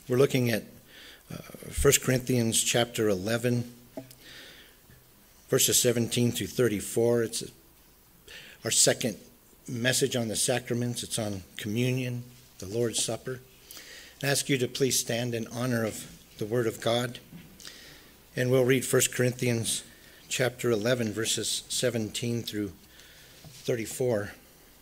We're looking at 1 Corinthians chapter 11, verses 17 through 34. It's our second message on the sacraments. It's on communion, the Lord's Supper. I ask you to please stand in honor of the Word of God. And we'll read 1 Corinthians chapter 11, verses 17 through 34.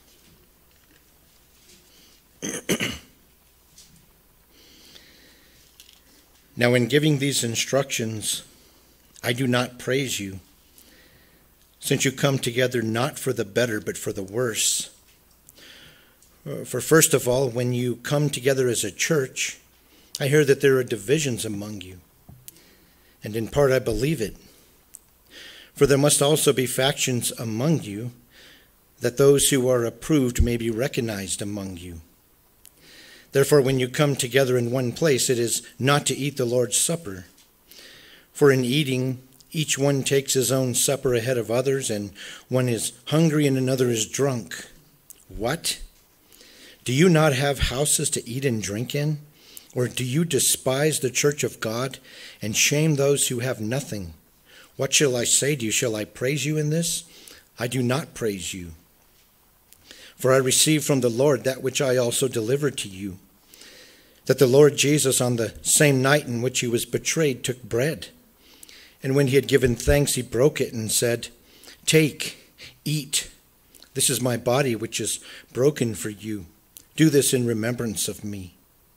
Now, in giving these instructions, I do not praise you, since you come together not for the better, but for the worse. For first of all, when you come together as a church, I hear that there are divisions among you, and in part I believe it. For there must also be factions among you, that those who are approved may be recognized among you. Therefore, when you come together in one place, it is not to eat the Lord's Supper. For in eating, each one takes his own supper ahead of others, and one is hungry and another is drunk. What? Do you not have houses to eat and drink in? Or do you despise the church of God and shame those who have nothing? What shall I say to you? Shall I praise you in this? I do not praise you. For I received from the Lord that which I also delivered to you, that the Lord Jesus, on the same night in which he was betrayed, took bread. And when he had given thanks, he broke it and said, "Take, eat. This is my body, which is broken for you. Do this in remembrance of me."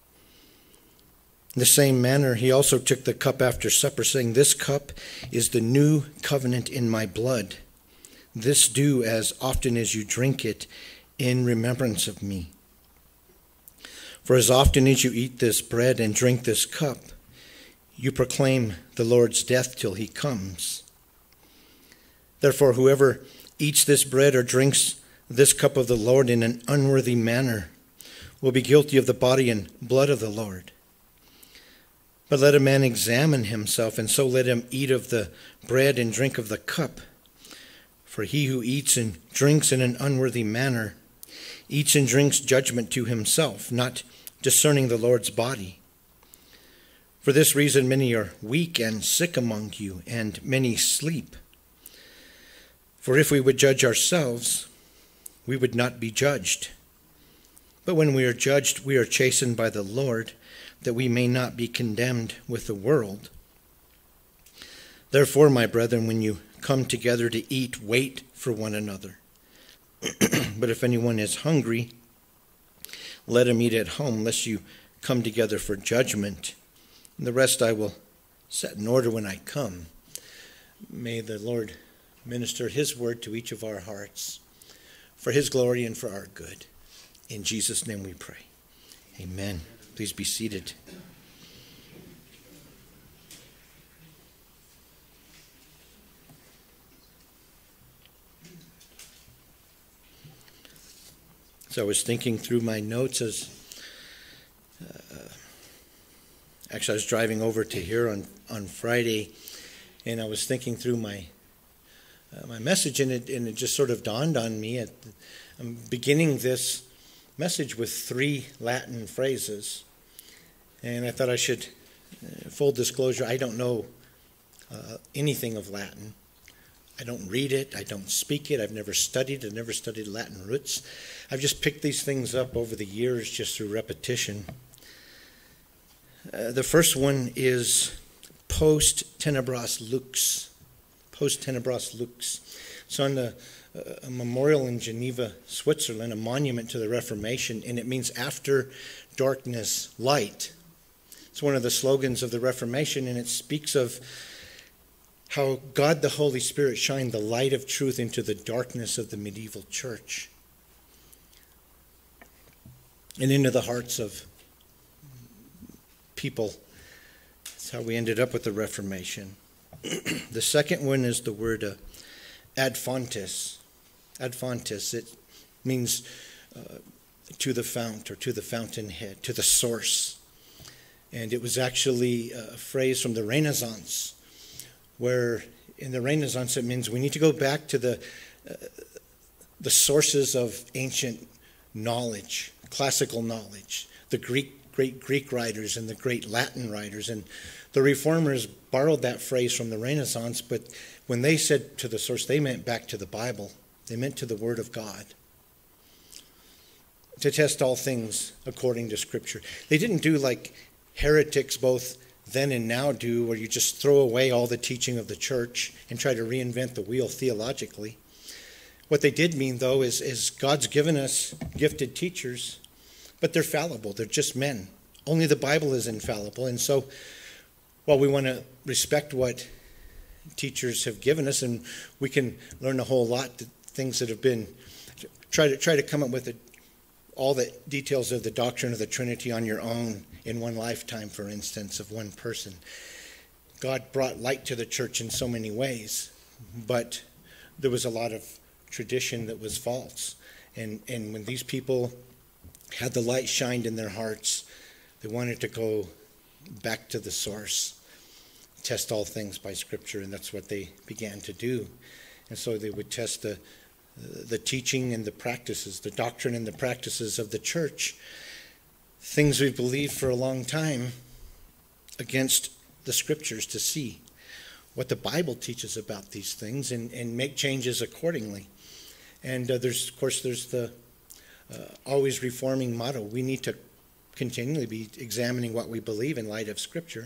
In the same manner, he also took the cup after supper, saying, "This cup is the new covenant in my blood. This do as often as you drink it in remembrance of me. For as often as you eat this bread and drink this cup, you proclaim the Lord's death till he comes. Therefore, whoever eats this bread or drinks this cup of the Lord in an unworthy manner will be guilty of the body and blood of the Lord. But let a man examine himself, and so let him eat of the bread and drink of the cup. For he who eats and drinks in an unworthy manner eats and drinks judgment to himself, not discerning the Lord's body. For this reason many are weak and sick among you, and many sleep. For if we would judge ourselves, we would not be judged. But when we are judged, we are chastened by the Lord, that we may not be condemned with the world. Therefore, my brethren, when you come together to eat, wait for one another. But if anyone is hungry, let him eat at home, lest you come together for judgment. And the rest I will set in order when I come. May the Lord minister his word to each of our hearts, for his glory and for our good. In Jesus' name we pray. Amen. Please be seated. So I was thinking through my notes as I was driving over to here on Friday, and I was thinking through my message, and it just sort of dawned on me. I'm beginning this message with 3 Latin phrases, and I thought I should, full disclosure, I don't know anything of Latin. I don't read it. I don't speak it. I've never studied Latin roots. I've just picked these things up over the years just through repetition. The first one is post tenebras lux. Post tenebras lux. It's on a memorial in Geneva, Switzerland, a monument to the Reformation, and it means after darkness, light. It's one of the slogans of the Reformation, and it speaks of how God the Holy Spirit shined the light of truth into the darkness of the medieval church and into the hearts of people. That's how we ended up with the Reformation. The second one is the word ad fontes. Ad fontes, it means to the fount or to the fountainhead, to the source. And it was actually a phrase from the Renaissance, where in the Renaissance it means we need to go back to the sources of ancient knowledge, classical knowledge, the Greek great Greek writers and the great Latin writers. And the Reformers borrowed that phrase from the Renaissance, but when they said to the source, they meant back to the Bible. They meant to the Word of God. To test all things according to Scripture. They didn't do like heretics both then and now do, where you just throw away all the teaching of the church and try to reinvent the wheel theologically. What they did mean, though, is God's given us gifted teachers, but they're fallible. They're just men. Only the Bible is infallible. And so, while we want to respect what teachers have given us, and we can learn a whole lot, things that have been, try to come up with all the details of the doctrine of the Trinity on your own in one lifetime, for instance, of one person. God brought light to the church in so many ways, but there was a lot of tradition that was false. And when these people had the light shined in their hearts, they wanted to go back to the source, test all things by Scripture, and that's what they began to do. And so they would test the teaching and the practices, the doctrine and the practices of the church, things we've believed for a long time, against the Scriptures, to see what the Bible teaches about these things and make changes accordingly. And there's the always reforming motto. We need to continually be examining what we believe in light of Scripture.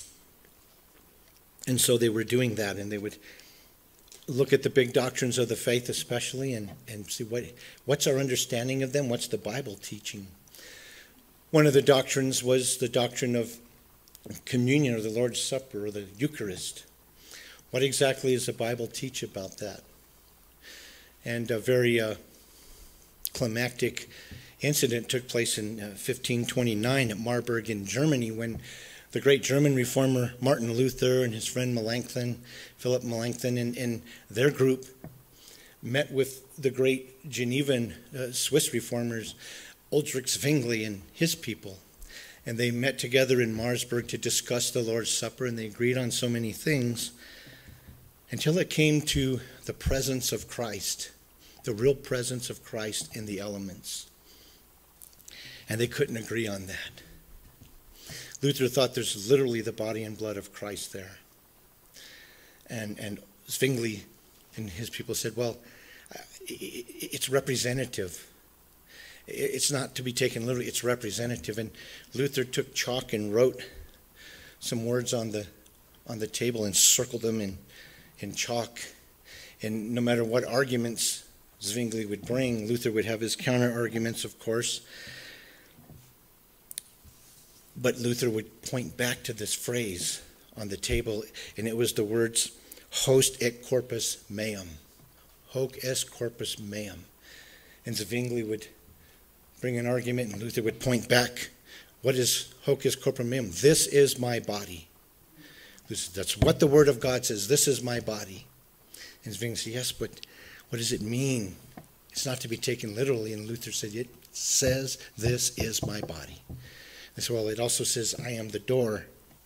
And so they were doing that, and they would look at the big doctrines of the faith especially and see what's our understanding of them, what's the Bible teaching. One of the doctrines was the doctrine of communion, or the Lord's Supper, or the Eucharist. What exactly does the Bible teach about that? And a very climactic incident took place in 1529 at Marburg in Germany, when the great German reformer Martin Luther and his friend Philip Melanchthon, and their group met with the great Genevan Swiss reformers Ulrich Zwingli and his people. And they met together in Marburg to discuss the Lord's Supper, and they agreed on so many things until it came to the presence of Christ, the real presence of Christ in the elements. And they couldn't agree on that. Luther thought there's literally the body and blood of Christ there. And Zwingli and his people said, well, it's representative. It's not to be taken literally, it's representative. And Luther took chalk and wrote some words on the table and circled them in chalk. And no matter what arguments Zwingli would bring, Luther would have his counter-arguments, of course. But Luther would point back to this phrase on the table, and it was the words, hoc est corpus meum. Hoc est corpus meum. And Zwingli would bring an argument, and Luther would point back, what is hoc est corpus meum? This is my body. That's what the Word of God says, this is my body. And Zwingli said, yes, but what does it mean? It's not to be taken literally. And Luther said, it says, this is my body. And so, well, it also says, I am the door.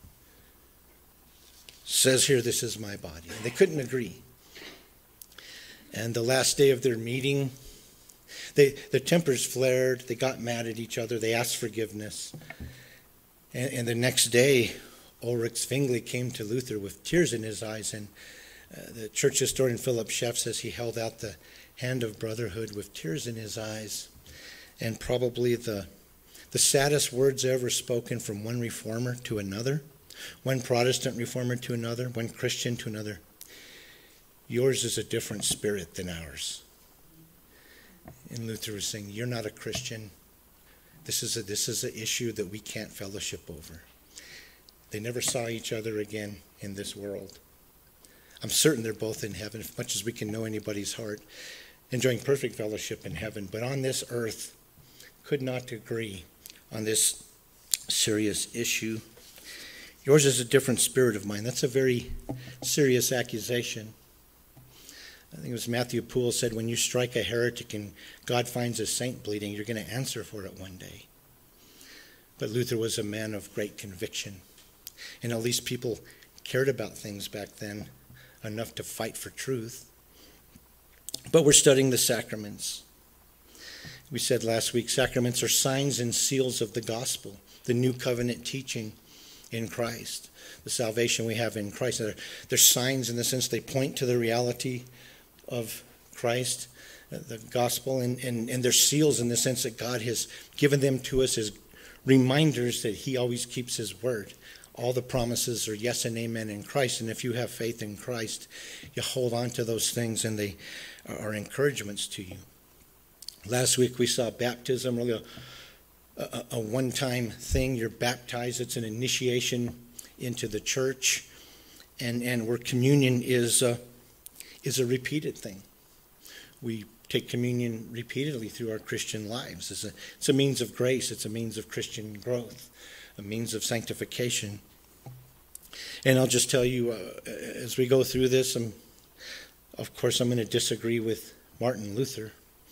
Says here, this is my body. And they couldn't agree. And the last day of their meeting, their tempers flared. They got mad at each other. They asked forgiveness. And the next day, Ulrich Zwingli came to Luther with tears in his eyes. And the church historian Philip Schaff says he held out the hand of brotherhood with tears in his eyes. And probably the saddest words ever spoken from one reformer to another, one Protestant reformer to another, one Christian to another. Yours is a different spirit than ours. And Luther was saying, you're not a Christian. This is an issue that we can't fellowship over. They never saw each other again in this world. I'm certain they're both in heaven, as much as we can know anybody's heart, enjoying perfect fellowship in heaven. But on this earth, could not agree on this serious issue. Yours is a different spirit of mine. That's a very serious accusation. I think it was Matthew Poole said, when you strike a heretic and God finds a saint bleeding, you're going to answer for it one day. But Luther was a man of great conviction. And at least people cared about things back then enough to fight for truth. But we're studying the sacraments. We said last week, sacraments are signs and seals of the gospel. the new covenant teaching in Christ, the salvation we have in Christ. They're signs in the sense they point to the reality of Christ, the gospel, and they're seals in the sense that God has given them to us as reminders that he always keeps his word. All the promises are yes and amen in Christ, and if you have faith in Christ, you hold on to those things, and they are encouragements to you. Last week we saw baptism, really a one-time thing. You're baptized. It's an initiation into the church, and where communion is a repeated thing. We take communion repeatedly through our Christian lives. It's a means of grace. It's a means of Christian growth, a means of sanctification. And I'll just tell you, as we go through this, of course I'm going to disagree with Martin Luther.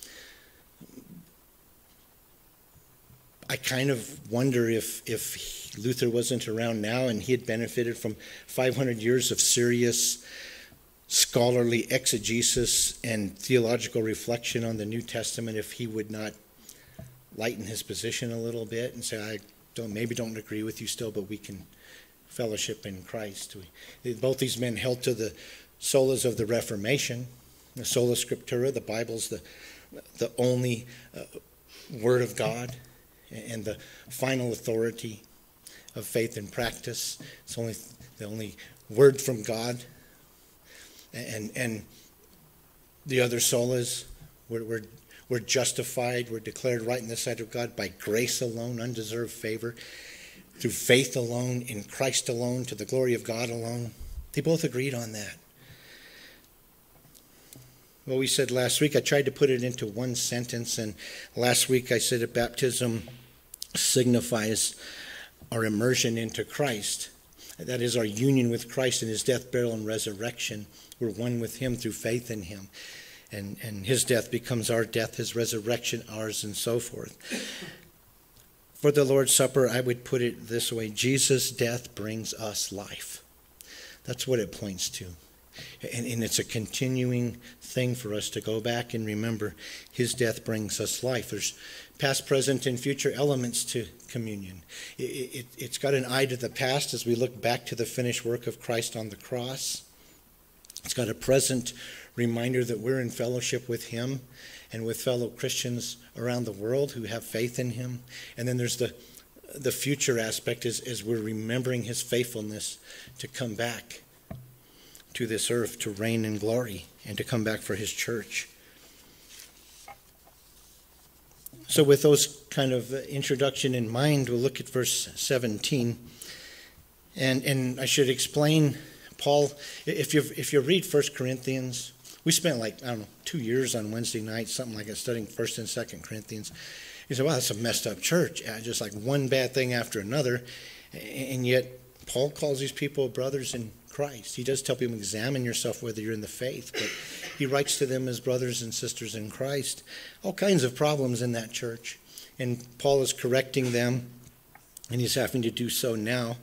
I kind of wonder if Luther wasn't around now and he had benefited from 500 years of serious scholarly exegesis and theological reflection on the New Testament, if he would not lighten his position a little bit and say, I don't agree with you still, but we can fellowship in Christ. Both these men held to the solas of the Reformation, the sola scriptura. The Bible's the only word of God and the final authority of faith and practice. It's the only word from God. And the other solas, we're justified, we're declared right in the sight of God by grace alone, undeserved favor, through faith alone, in Christ alone, to the glory of God alone. They both agreed on that. Well, we said last week, I tried to put it into one sentence, and last week I said that baptism signifies our immersion into Christ. That is our union with Christ in his death, burial, and resurrection. We're one with him through faith in him. And his death becomes our death, his resurrection ours, and so forth. For the Lord's Supper, I would put it this way: Jesus' death brings us life. That's what it points to. And it's a continuing thing for us to go back and remember his death brings us life. There's past, present, and future elements to communion. It's got an eye to the past as we look back to the finished work of Christ on the cross. It's got a present reminder that we're in fellowship with him and with fellow Christians around the world who have faith in him. And then there's the future aspect as we're remembering his faithfulness to come back to this earth to reign in glory and to come back for his church. So with those kind of introduction in mind, we'll look at verse 17. And I should explain, Paul, if you read 1 Corinthians, we spent 2 years on Wednesday night, something like that, studying 1st and 2nd Corinthians. You say, wow, that's a messed up church. Just like one bad thing after another. And yet Paul calls these people brothers in Christ. He does tell people, examine yourself whether you're in the faith, but he writes to them as brothers and sisters in Christ. All kinds of problems in that church. And Paul is correcting them, and he's having to do so now.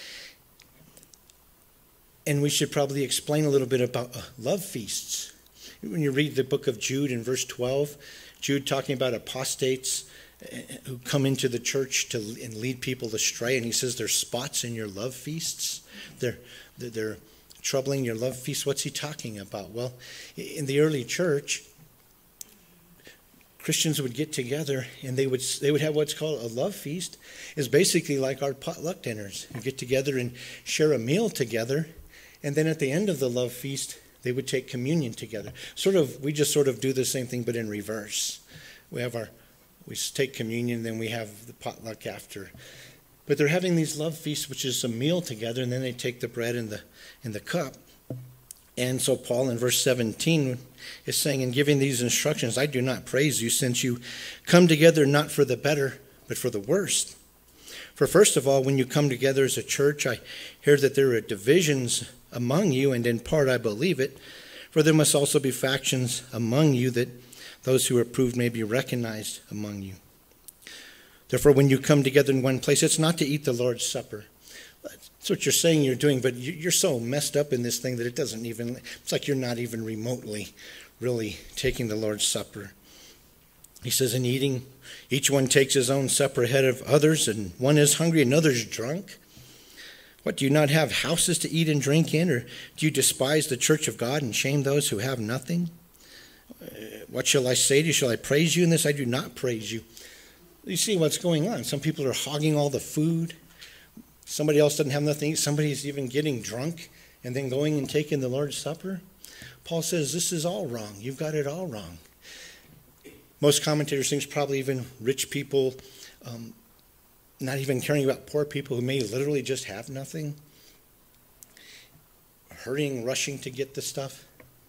And we should probably explain a little bit about love feasts. When you read the book of Jude in verse 12, Jude talking about apostates who come into the church and lead people astray, and he says there's spots in your love feasts. They're troubling your love feasts. What's he talking about? Well, in the early church, Christians would get together and they would have what's called a love feast. It's basically like our potluck dinners. You get together and share a meal together, and then at the end of the love feast, they would take communion together. We just do the same thing, but in reverse. We take communion, then we have the potluck after. But they're having these love feasts, which is a meal together, and then they take the bread and the cup. And so Paul in verse 17 is saying, in giving these instructions, I do not praise you, since you come together not for the better, but for the worst. For first of all, when you come together as a church, I hear that there are divisions among you, and in part I believe it. For there must also be factions among you, that those who are approved may be recognized among you. Therefore, when you come together in one place, it's not to eat the Lord's Supper. That's what you're saying you're doing, but you're so messed up in this thing that it's like you're not even remotely really taking the Lord's Supper. He says, in eating, each one takes his own supper ahead of others, and one is hungry, another's drunk. What, do you not have houses to eat and drink in, or do you despise the church of God and shame those who have nothing? What shall I say to you? Shall I praise you in this? I do not praise you. You see what's going on. Some people are hogging all the food. Somebody else doesn't have nothing to eat. Somebody's even getting drunk and then going and taking the Lord's Supper. Paul says this is all wrong. You've got it all wrong. Most commentators think it's probably even rich people not even caring about poor people who may literally just have nothing, hurrying, rushing to get the stuff.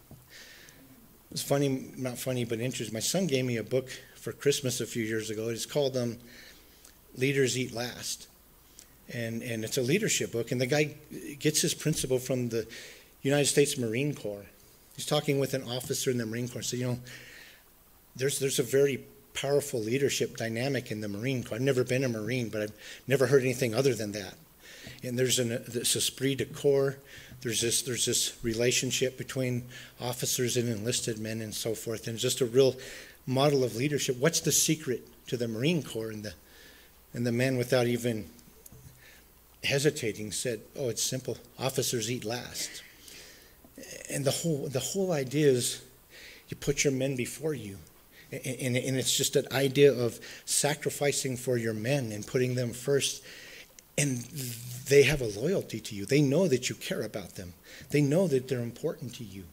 It's funny, not funny, but interesting. My son gave me a book for Christmas a few years ago. It's called Leaders Eat Last. And it's a leadership book. And the guy gets his principle from the United States Marine Corps. He's talking with an officer in the Marine Corps. So, there's a very powerful leadership dynamic in the Marine Corps. I've never been a Marine, but I've never heard anything other than that. And there's this esprit de corps. There's this relationship between officers and enlisted men and so forth. And it's just a real model of leadership. What's the secret to the Marine Corps? And the man, without even hesitating, said, "Oh, it's simple. Officers eat last." And the whole idea is you put your men before you. And it's just an idea of sacrificing for your men and putting them first. And they have a loyalty to you. They know that you care about them. They know that they're important to you.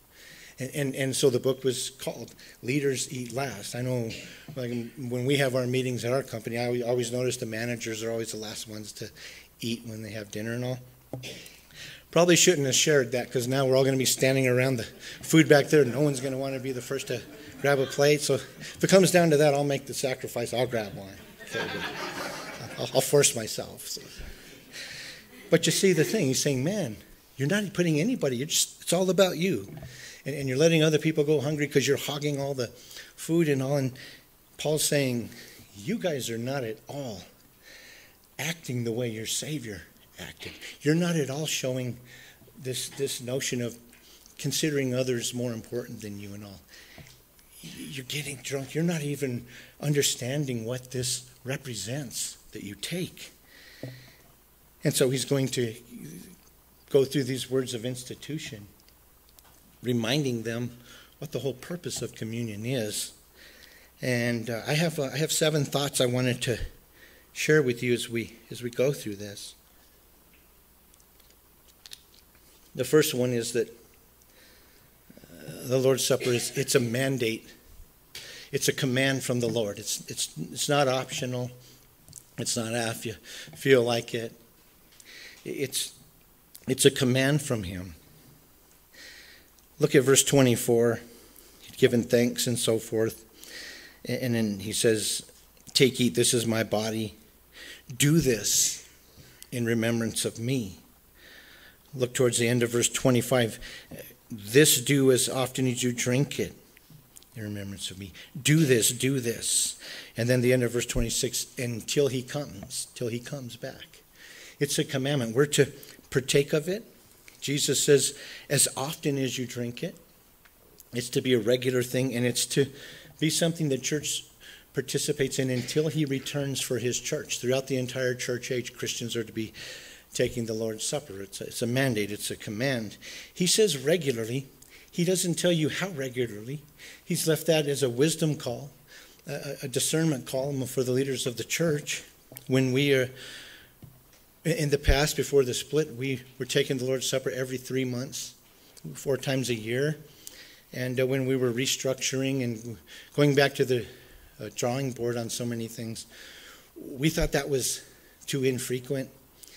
And so the book was called Leaders Eat Last. I know when we have our meetings at our company, I always notice the managers are always the last ones to eat when they have dinner and all. Probably shouldn't have shared that, because now we're all going to be standing around the food back there. No one's going to want to be the first to grab a plate. So if it comes down to that, I'll make the sacrifice. I'll grab one. Okay, I'll force myself. So. But you see the thing. He's saying, man, you're not putting anybody. It's all about you. And you're letting other people go hungry because you're hogging all the food and all. And Paul's saying, you guys are not at all acting the way your Savior acted. You're not at all showing this notion of considering others more important than you and all. You're getting drunk. You're not even understanding what this represents that you take. And so he's going to go through these words of institution, reminding them what the whole purpose of communion is. And I have 7 thoughts I wanted to share with you as we go through this. The first one is that the Lord's Supper it's a mandate. It's a command from the Lord. It's not optional. It's not if you feel like it. It's a command from Him. Look at verse 24. He'd given thanks and so forth. And then he says, "Take, eat, this is my body. Do this in remembrance of me." Look towards the end of verse 25. "This do as often as you drink it in remembrance of me." Do this, do this. And then the end of verse 26, until he comes back. It's a commandment. We're to partake of it. Jesus says, as often as you drink it. It's to be a regular thing, and it's to be something the church participates in until he returns for his church. Throughout the entire church age, Christians are to be taking the Lord's Supper. It's a mandate. It's a command. He says regularly. He doesn't tell you how regularly. He's left that as a wisdom call, a discernment call for the leaders of the church. When we are, in the past, before the split, we were taking the Lord's Supper every 3 months, 4 times a year. And when we were restructuring and going back to the drawing board on so many things, we thought that was too infrequent.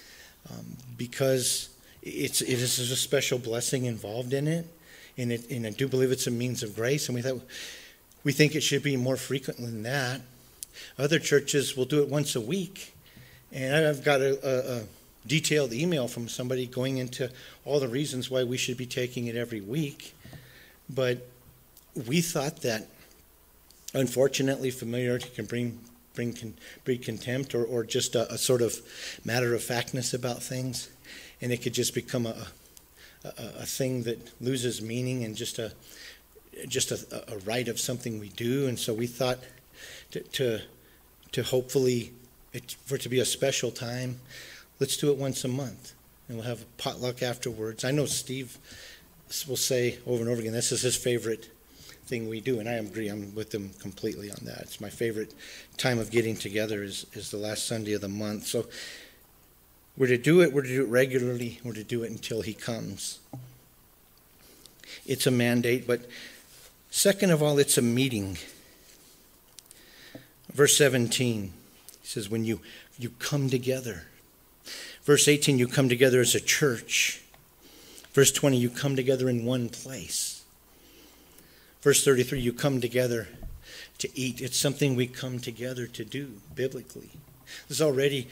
Because it is a special blessing involved in it, and I do believe it's a means of grace, and we think it should be more frequent than that. Other churches will do it once a week, and I've got a detailed email from somebody going into all the reasons why we should be taking it every week, but we thought that, unfortunately, familiarity can breed contempt or just a sort of matter-of-factness about things, and it could just become a thing that loses meaning and just just a rite of something we do. And so we thought to hopefully, for it to be a special time, let's do it once a month. And we'll have a potluck afterwards. I know Steve will say over and over again, this is his favorite thing we do. And I agree, I'm with him completely on that. It's my favorite time of getting together is the last Sunday of the month. So we're to do it regularly. We're to do it until he comes. It's a mandate, but second of all, it's a meeting. Verse 17, he says, when you come together. Verse 18, you come together as a church. Verse 20, you come together in one place. Verse 33, you come together to eat. It's something we come together to do biblically. There's already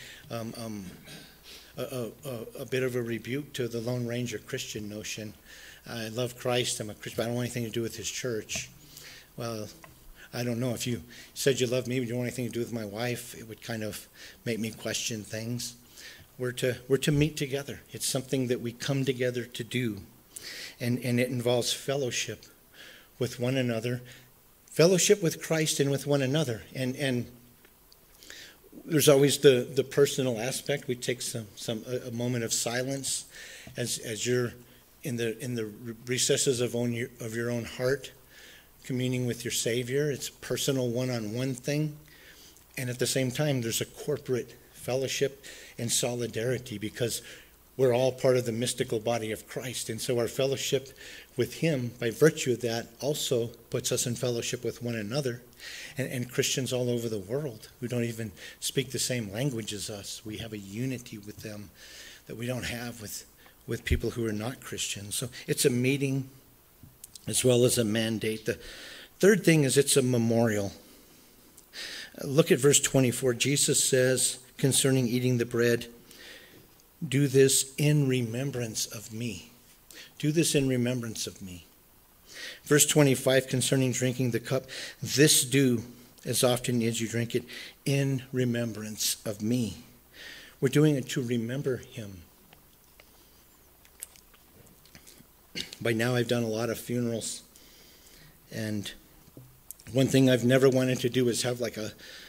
a bit of a rebuke to the Lone Ranger Christian notion. I love Christ, I'm a Christian, but I don't want anything to do with his church. Well, I don't know. If you said you love me but you don't want anything to do with my wife, it would kind of make me question things. We're to meet together. It's something that we come together to do. And it involves fellowship with one another, fellowship with Christ and with one another. And there's always the personal aspect. We take a moment of silence as you're in the recesses of your own heart, communing with your Savior. It's a personal one-on-one thing. And at the same time, there's a corporate fellowship and solidarity because we're all part of the mystical body of Christ. And so our fellowship with him, by virtue of that, also puts us in fellowship with one another and Christians all over the world who don't even speak the same language as us. We have a unity with them that we don't have with people who are not Christians. So it's a meeting as well as a mandate. The third thing is it's a memorial. Look at verse 24. Jesus says concerning eating the bread, do this in remembrance of me. Do this in remembrance of me. Verse 25 concerning drinking the cup, this do as often as you drink it in remembrance of me. We're doing it to remember him. By now I've done a lot of funerals, and one thing I've never wanted to do is have like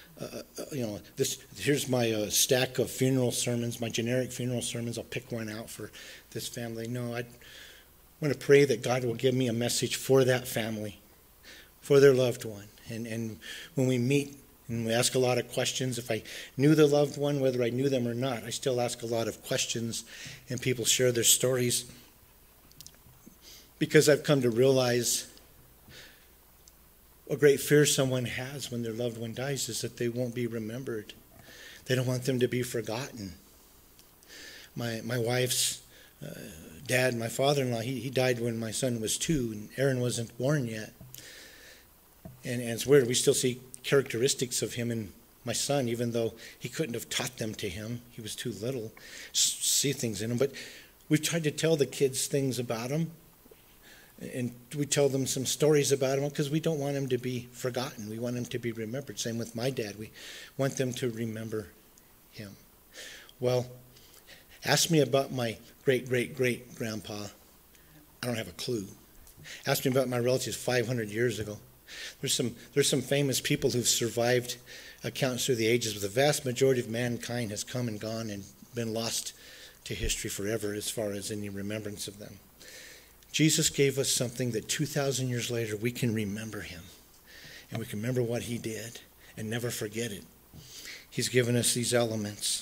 here's my stack of funeral sermons, my generic funeral sermons. I'll pick one out for this family. No, I want to pray that God will give me a message for that family, for their loved one. And when we meet and we ask a lot of questions, if I knew the loved one, whether I knew them or not, I still ask a lot of questions, and people share their stories. Because I've come to realize a great fear someone has when their loved one dies is that they won't be remembered. They don't want them to be forgotten. My wife's dad, my father-in-law, he died when my son was 2, and Aaron wasn't born yet. And it's weird, we still see characteristics of him in my son, even though he couldn't have taught them to him. He was too little, see things in him. But we've tried to tell the kids things about him. And we tell them some stories about him because we don't want him to be forgotten. We want him to be remembered. Same with my dad. We want them to remember him. Well, ask me about my great-great-great-grandpa. I don't have a clue. Ask me about my relatives 500 years ago. There's some famous people who've survived accounts through the ages, but the vast majority of mankind has come and gone and been lost to history forever as far as any remembrance of them. Jesus gave us something that 2,000 years later we can remember him. And we can remember what he did and never forget it. He's given us these elements.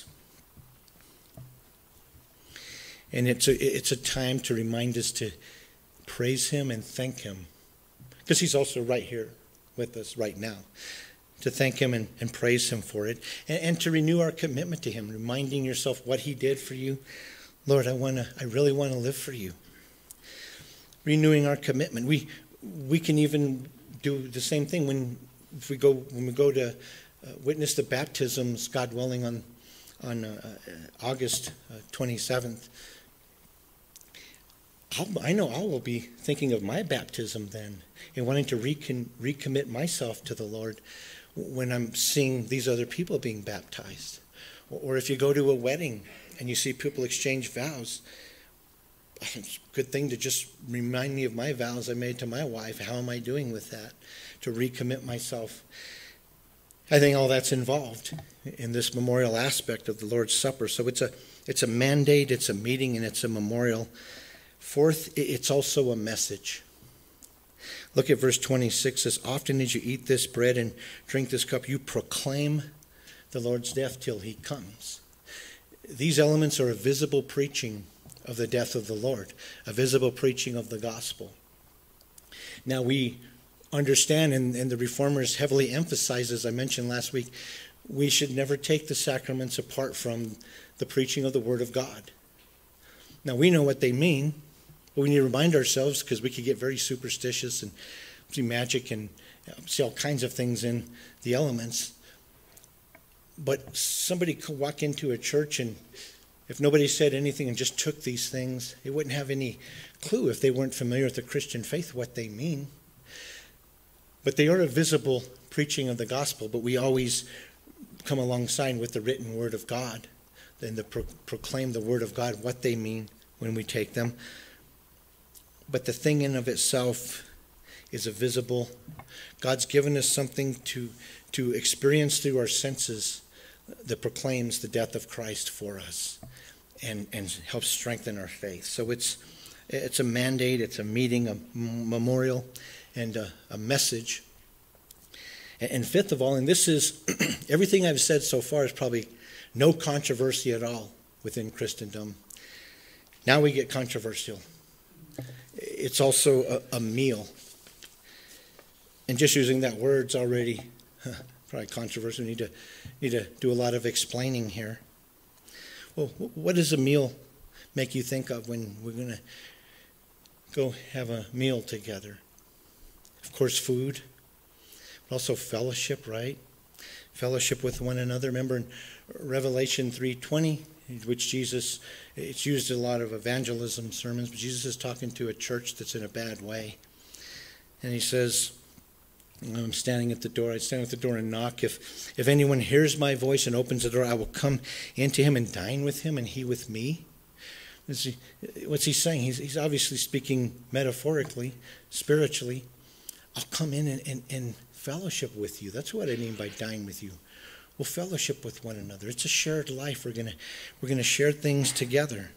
And it's a time to remind us to praise him and thank him. Because he's also right here with us right now. To thank him and praise him for it. And to renew our commitment to him. Reminding yourself what he did for you. Lord, I really want to live for you. Renewing our commitment. We can even do the same thing when we go to witness the baptisms, God willing, on August 27th. I know I will be thinking of my baptism then and wanting to recommit myself to the Lord when I'm seeing these other people being baptized. Or if you go to a wedding and you see people exchange vows, It's a good thing to just remind me of my vows I made to my wife. How am I doing with that? To recommit myself. I think all that's involved in this memorial aspect of the Lord's Supper. So it's a mandate, it's a meeting, and it's a memorial. Fourth, it's also a message. Look at verse 26. As often as you eat this bread and drink this cup, you proclaim the Lord's death till he comes. These elements are a visible preaching of the death of the Lord, a visible preaching of the gospel. Now we understand, and the Reformers heavily emphasize, as I mentioned last week, we should never take the sacraments apart from the preaching of the Word of God. Now we know what they mean, but we need to remind ourselves, because we could get very superstitious and see magic and see all kinds of things in the elements. But somebody could walk into a church, and if nobody said anything and just took these things, they wouldn't have any clue, if they weren't familiar with the Christian faith, what they mean. But they are a visible preaching of the gospel, but we always come alongside with the written word of God and to proclaim the word of God, what they mean when we take them. But the thing in of itself is a visible. God's given us something to experience through our senses that proclaims the death of Christ for us and helps strengthen our faith. So it's a mandate, it's a meeting, a memorial, and a message. And fifth of all, and this is, everything I've said so far is probably no controversy at all within Christendom. Now we get controversial. It's also a meal. And just using that word's already probably controversial. We need to do a lot of explaining here. Well, what does a meal make you think of when we're going to go have a meal together? Of course, food, but also fellowship, right? Fellowship with one another. Remember in Revelation 3:20, which Jesus, it's used in a lot of evangelism sermons, but Jesus is talking to a church that's in a bad way. And he says, I'm standing at the door. I stand at the door and knock. If anyone hears my voice and opens the door, I will come into him and dine with him and he with me. What's he saying? He's obviously speaking metaphorically, spiritually. I'll come in and fellowship with you. That's what I mean by dine with you. We'll fellowship with one another. It's a shared life. We're gonna share things together.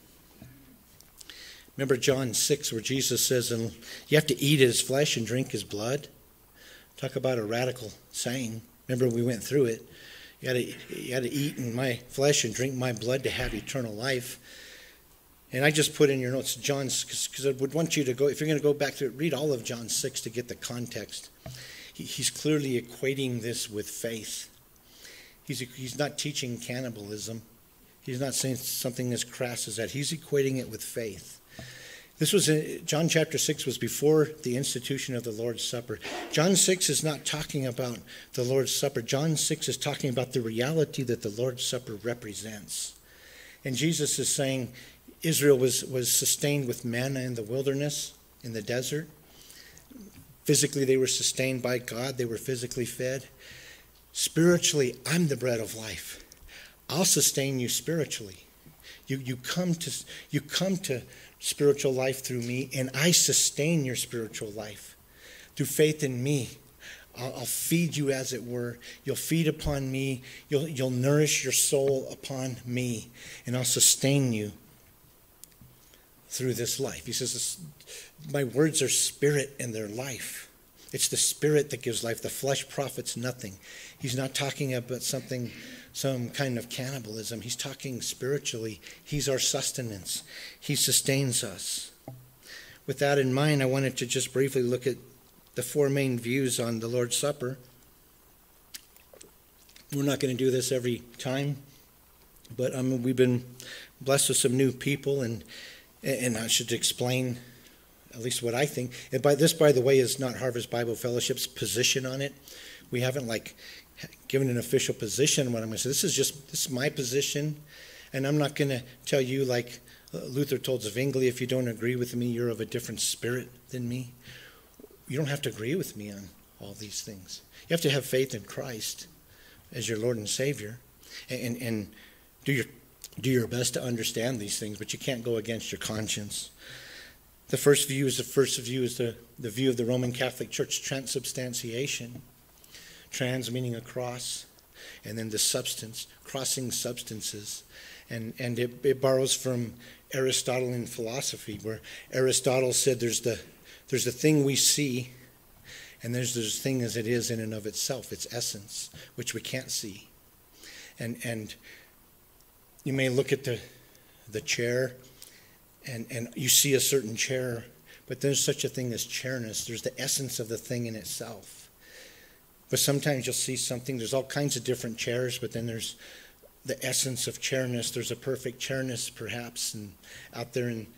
Remember John 6, where Jesus says, and you have to eat his flesh and drink his blood. Talk about a radical saying. Remember, we went through it. You got to eat in my flesh and drink my blood to have eternal life. And I just put in your notes John, because I would want you to go, if you're going to go back to it, read all of John 6 to get the context. He's clearly equating this with faith. He's not teaching cannibalism. He's not saying something as crass as that. He's equating it with faith. This was John chapter 6 was before the institution of the Lord's Supper. John 6 is not talking about the Lord's Supper. John 6 is talking about the reality that the Lord's Supper represents. And Jesus is saying Israel was sustained with manna in the wilderness, in the desert. Physically, they were sustained by God. They were physically fed. Spiritually, I'm the bread of life. I'll sustain you spiritually. You come to spiritual life through me, and I sustain your spiritual life through faith in me. I'll feed you, as it were. You'll feed upon me. You'll nourish your soul upon me, and I'll sustain you through this life. He says, my words are spirit and they're life. It's the spirit that gives life. The flesh profits nothing. He's not talking about some kind of cannibalism. He's talking spiritually. He's our sustenance. He sustains us. With that in mind, I wanted to just briefly look at the four main views on the Lord's Supper. We're not going to do this every time, but we've been blessed with some new people, and I should explain at least what I think. And this, by the way, is not Harvest Bible Fellowship's position on it. We haven't given an official position on what I'm going to say. This is my position, and I'm not going to tell you like Luther told Zwingli, if you don't agree with me, you're of a different spirit than me. You don't have to agree with me on all these things. You have to have faith in Christ as your Lord and Savior, and do do your best to understand these things, but you can't go against your conscience. The first view is the view of the Roman Catholic Church, transubstantiation. Trans meaning across, and then the substance, crossing substances. And it borrows from Aristotelian philosophy, where Aristotle said there's the thing we see, and there's this thing as it is in and of itself, its essence, which we can't see. And you may look at the chair, and you see a certain chair, but there's such a thing as chairness. There's the essence of the thing in itself. But sometimes you'll see something, there's all kinds of different chairs, but then there's the essence of chairness. There's a perfect chairness, perhaps, and out there in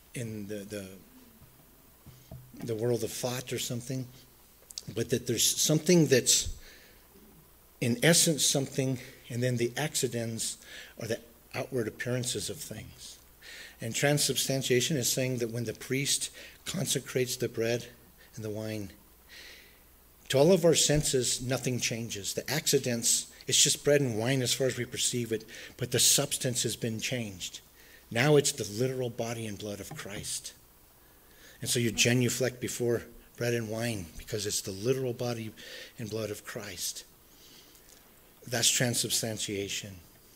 the world of thought or something. But that there's something that's, in essence, something, and then the accidents are the outward appearances of things. And transubstantiation is saying that when the priest consecrates the bread and the wine, to all of our senses, nothing changes. The accidents, it's just bread and wine as far as we perceive it, but the substance has been changed. Now it's the literal body and blood of Christ. And so you genuflect before bread and wine because it's the literal body and blood of Christ. That's transubstantiation.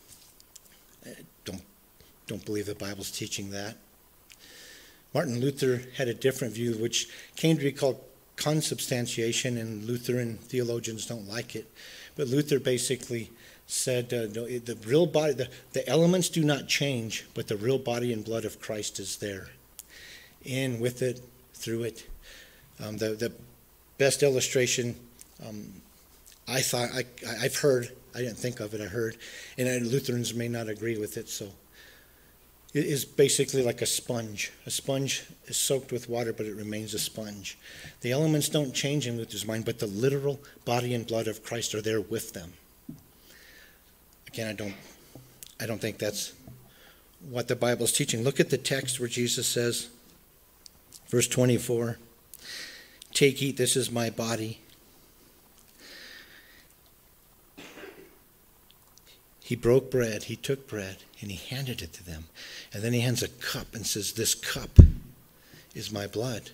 Don't believe the Bible's teaching that. Martin Luther had a different view, which came to be called consubstantiation, and Lutheran theologians don't like it. But Luther basically said the real body, the elements do not change, but the real body and blood of Christ is there. In, with it, through it. The best illustration I've heard, I didn't think of it, I heard, and Lutherans may not agree with it, so it is basically like a sponge. A sponge is soaked with water, but it remains a sponge. The elements don't change in Luther's mind, but the literal body and blood of Christ are there with them. Again, I don't think that's what the Bible's teaching. Look at the text where Jesus says, verse 24, "Take, eat, this is my body." He broke bread, he took bread, and he handed it to them. And then he hands a cup and says, "This cup is my blood."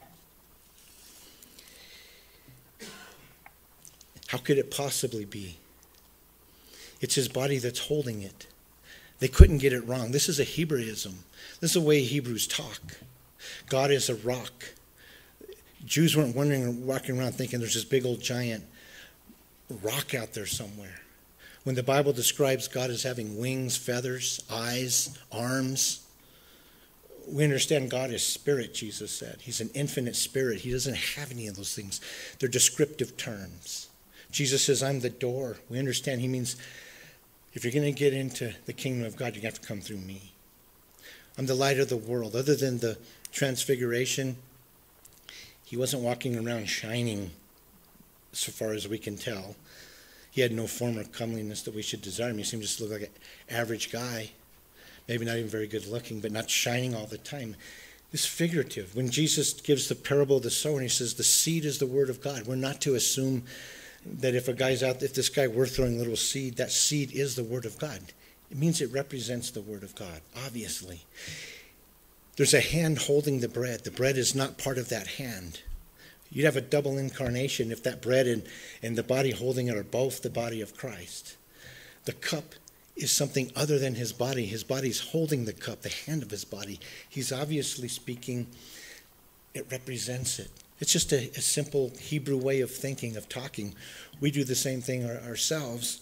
How could it possibly be? It's his body that's holding it. They couldn't get it wrong. This is a Hebraism. This is the way Hebrews talk. God is a rock. Jews weren't walking around thinking there's this big old giant rock out there somewhere. When the Bible describes God as having wings, feathers, eyes, arms, we understand God is spirit, Jesus said. He's an infinite spirit. He doesn't have any of those things. They're descriptive terms. Jesus says, "I'm the door." We understand he means if you're going to get into the kingdom of God, you have to come through me. I'm the light of the world. Other than the transfiguration, he wasn't walking around shining so far as we can tell. He had no form of comeliness that we should desire him. He seemed just to look like an average guy, maybe not even very good looking, but not shining all the time. It's figurative. When Jesus gives the parable of the sower, and he says the seed is the word of God, we're not to assume that if this guy were throwing a little seed, that seed is the word of God. It means it represents the word of God, obviously. There's a hand holding the bread. The bread is not part of that hand. You'd have a double incarnation if that bread and the body holding it are both the body of Christ. The cup is something other than his body. His body's holding the cup, the hand of his body. He's obviously speaking. It represents it. It's just a simple Hebrew way of thinking, of talking. We do the same thing ourselves.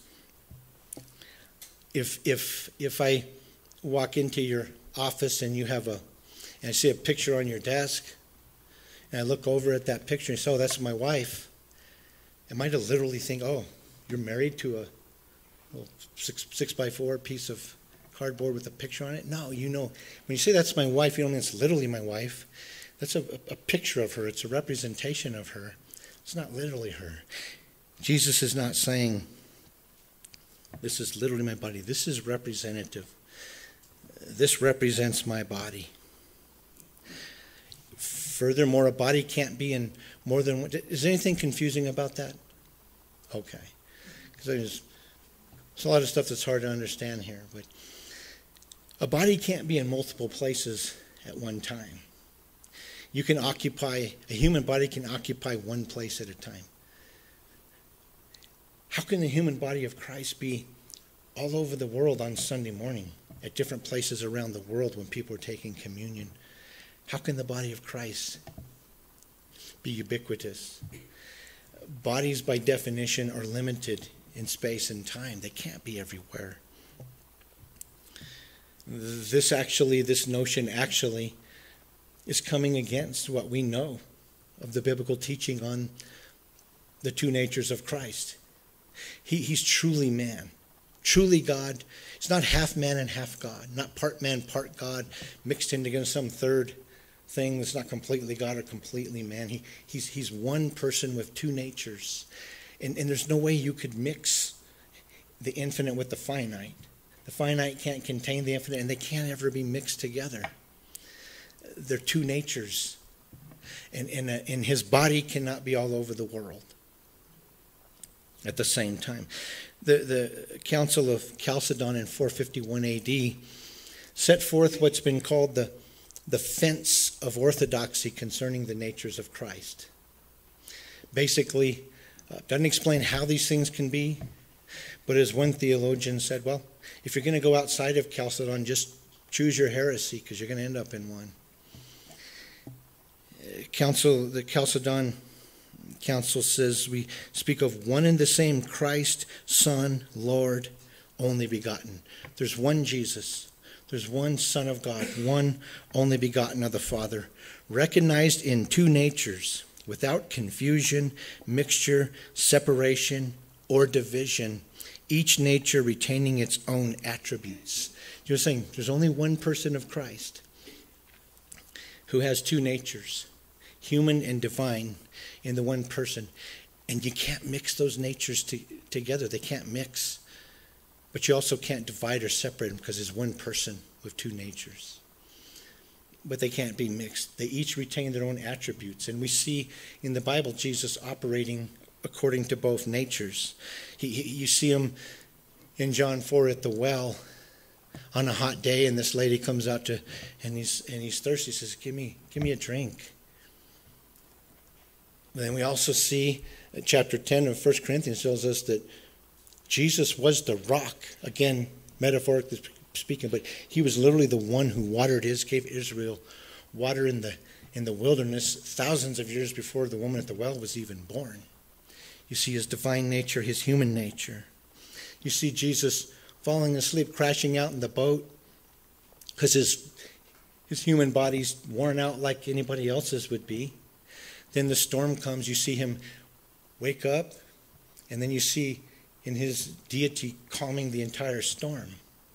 If I walk into your office and and I see a picture on your desk, and I look over at that picture and say, "Oh, that's my wife," am I to literally think, "Oh, you're married to a little 6x4 piece of cardboard with a picture on it"? No, when you say that's my wife, you don't mean it's literally my wife. That's a picture of her. It's a representation of her. It's not literally her. Jesus is not saying, "This is literally my body." This is representative. This represents my body. Furthermore, a body can't be in more than one. Is there anything confusing about that? Okay. Because there's a lot of stuff that's hard to understand here. But A body can't be in multiple places at one time. A human body can occupy one place at a time. How can the human body of Christ be all over the world on Sunday morning, at different places around the world when people are taking communion? How can the body of Christ be ubiquitous? Bodies, by definition, are limited in space and time. They can't be everywhere. This notion actually is coming against what we know of the biblical teaching on the two natures of Christ. He's truly man, truly God. He's not half man and half God, not part man, part God, mixed into some third thing that's not completely God or completely man. He's one person with two natures. And there's no way you could mix the infinite with the finite. The finite can't contain the infinite, and they can't ever be mixed together. They're two natures. And his body cannot be all over the world at the same time. The Council of Chalcedon in 451 AD set forth what's been called the fence of orthodoxy concerning the natures of Christ. Basically, doesn't explain how these things can be, but as one theologian said, well, if you're going to go outside of Chalcedon, just choose your heresy, because you're going to end up in one. The Chalcedon Council says we speak of one and the same Christ, Son, Lord, only begotten. There's one Jesus. There's one Son of God, one only begotten of the Father, recognized in two natures, without confusion, mixture, separation, or division, each nature retaining its own attributes. You're saying there's only one person of Christ who has two natures, human and divine, in the one person. And you can't mix those natures together. They can't mix. But you also can't divide or separate them, because there's one person with two natures. But they can't be mixed. They each retain their own attributes. And we see in the Bible Jesus operating according to both natures. You see him in John 4 at the well on a hot day, and this lady comes out and he's thirsty. He says, give me a drink. And then we also see chapter 10 of 1 Corinthians tells us that Jesus was the rock, again, metaphorically speaking, but he was literally the one who gave Israel water in the wilderness thousands of years before the woman at the well was even born. You see his divine nature, his human nature. You see Jesus falling asleep, crashing out in the boat, because his human body's worn out like anybody else's would be. Then the storm comes, you see him wake up, and then you see in his deity calming the entire storm.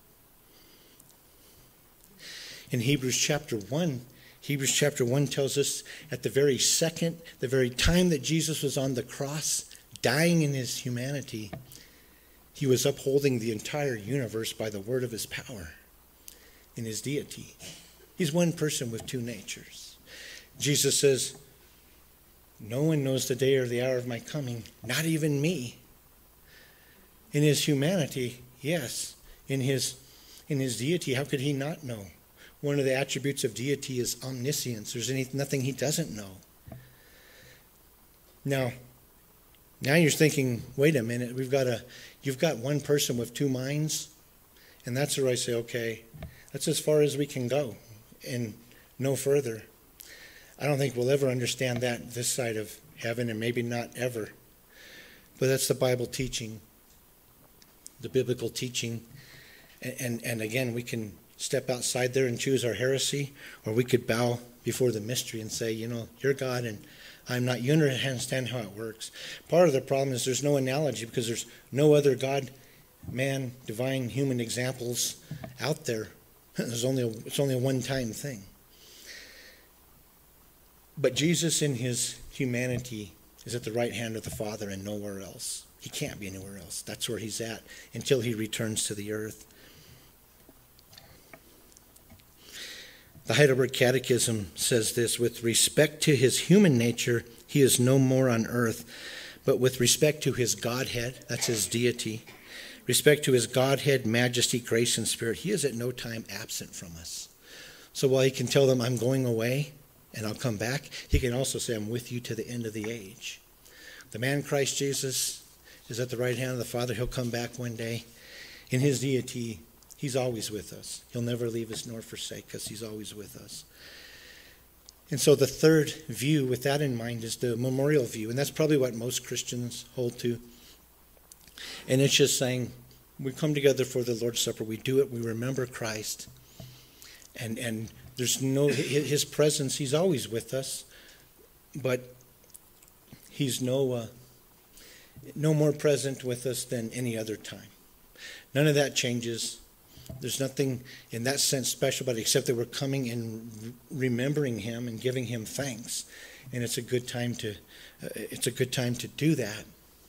In Hebrews chapter 1 tells us at the very time that Jesus was on the cross, dying in his humanity, he was upholding the entire universe by the word of his power in his deity. He's one person with two natures. Jesus says, no one knows the day or the hour of my coming, not even me. In his humanity, yes. In his deity, how could he not know? One of the attributes of deity is omniscience. There's nothing he doesn't know. Now you're thinking, wait a minute, you've got one person with two minds, and that's where I say, okay, that's as far as we can go, and no further. I don't think we'll ever understand that this side of heaven, and maybe not ever. But that's the Bible teaching, the biblical teaching. And again, we can step outside there and choose our heresy, or we could bow before the mystery and say, you're God and I'm not. You understand how it works. Part of the problem is there's no analogy, because there's no other God, man, divine, human examples out there. It's only a one-time thing. But Jesus in his humanity is at the right hand of the Father and nowhere else. He can't be anywhere else. That's where he's at until he returns to the earth. The Heidelberg Catechism says this: with respect to his human nature, he is no more on earth, but with respect to his Godhead, that's his deity, respect to his Godhead, majesty, grace, and spirit, he is at no time absent from us. So while he can tell them, I'm going away and I'll come back, he can also say, I'm with you to the end of the age. The man Christ Jesus is at the right hand of the Father. He'll come back one day. In his deity, he's always with us. He'll never leave us nor forsake us. He's always with us. And so the third view with that in mind is the memorial view. And that's probably what most Christians hold to. And it's just saying, we come together for the Lord's Supper. We do it. We remember Christ. And there's no, his presence, he's always with us. But he's no more present with us than any other time. None of that changes. There's nothing in that sense special about it except that we're coming and remembering him and giving him thanks. And it's a good time to do that.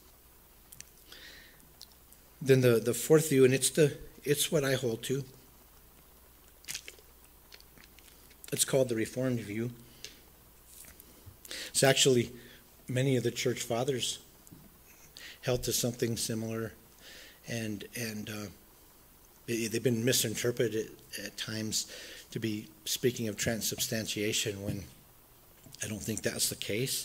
Then the fourth view, and it's what I hold to. It's called the Reformed view. It's actually many of the church fathers held to something similar, and they've been misinterpreted at times to be speaking of transubstantiation when I don't think that's the case.